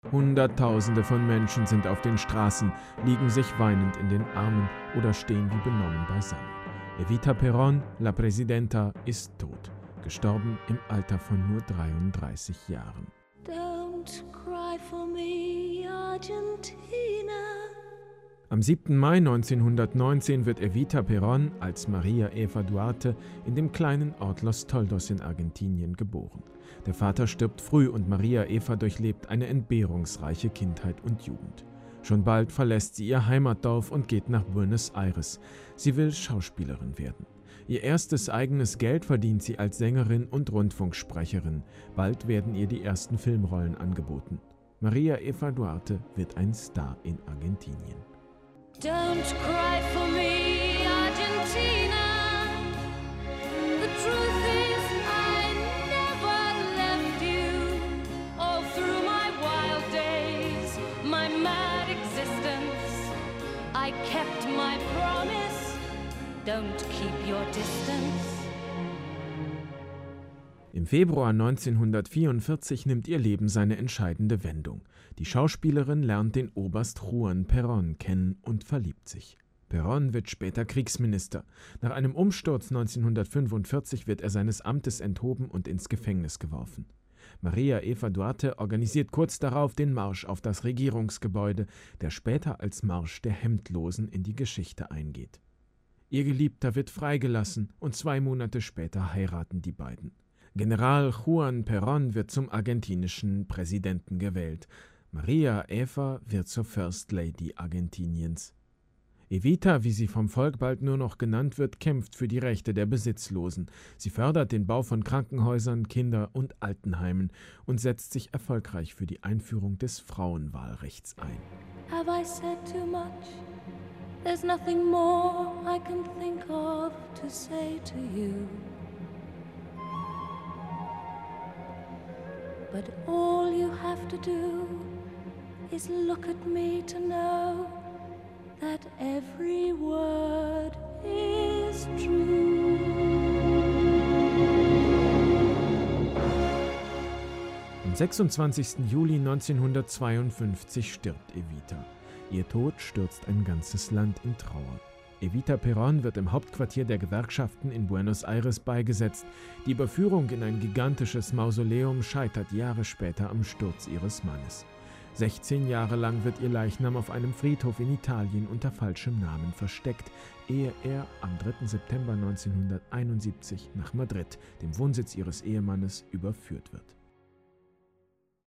Hunderttausende von Menschen sind auf den Straßen, liegen sich weinend in den Armen oder stehen wie benommen beisammen. Evita Perón, La Presidenta, ist tot, gestorben im Alter von nur 33 Jahren. Don't cry for me, Argentina. Am 7. Mai 1919 wird Evita Perón als Maria Eva Duarte in dem kleinen Ort Los Toldos in Argentinien geboren. Der Vater stirbt früh und Maria Eva durchlebt eine entbehrungsreiche Kindheit und Jugend. Schon bald verlässt sie ihr Heimatdorf und geht nach Buenos Aires. Sie will Schauspielerin werden. Ihr erstes eigenes Geld verdient sie als Sängerin und Rundfunksprecherin. Bald werden ihr die ersten Filmrollen angeboten. Maria Eva Duarte wird ein Star in Argentinien. Don't cry for me, Argentina. The truth is I never left you. All through my wild days, my mad existence, I kept my promise. Don't keep your distance. Im Februar 1944 nimmt ihr Leben seine entscheidende Wendung. Die Schauspielerin lernt den Oberst Juan Perón kennen und verliebt sich. Perón wird später Kriegsminister. Nach einem Umsturz 1945 wird er seines Amtes enthoben und ins Gefängnis geworfen. Maria Eva Duarte organisiert kurz darauf den Marsch auf das Regierungsgebäude, der später als Marsch der Hemdlosen in die Geschichte eingeht. Ihr Geliebter wird freigelassen und 2 Monate später heiraten die beiden. General Juan Perón wird zum argentinischen Präsidenten gewählt. Maria Eva wird zur First Lady Argentiniens. Evita, wie sie vom Volk bald nur noch genannt wird, kämpft für die Rechte der Besitzlosen. Sie fördert den Bau von Krankenhäusern, Kinder- und Altenheimen und setzt sich erfolgreich für die Einführung des Frauenwahlrechts ein. Have I said too much? There's nothing more I can think of to say to you. But all you have to do is look at me to know that every word is true. Am 26. Juli 1952 stirbt Evita. Ihr Tod stürzt ein ganzes Land in Trauer. Evita Perón wird im Hauptquartier der Gewerkschaften in Buenos Aires beigesetzt. Die Überführung in ein gigantisches Mausoleum scheitert Jahre später am Sturz ihres Mannes. 16 Jahre lang wird ihr Leichnam auf einem Friedhof in Italien unter falschem Namen versteckt, ehe er am 3. September 1971 nach Madrid, dem Wohnsitz ihres Ehemannes, überführt wird.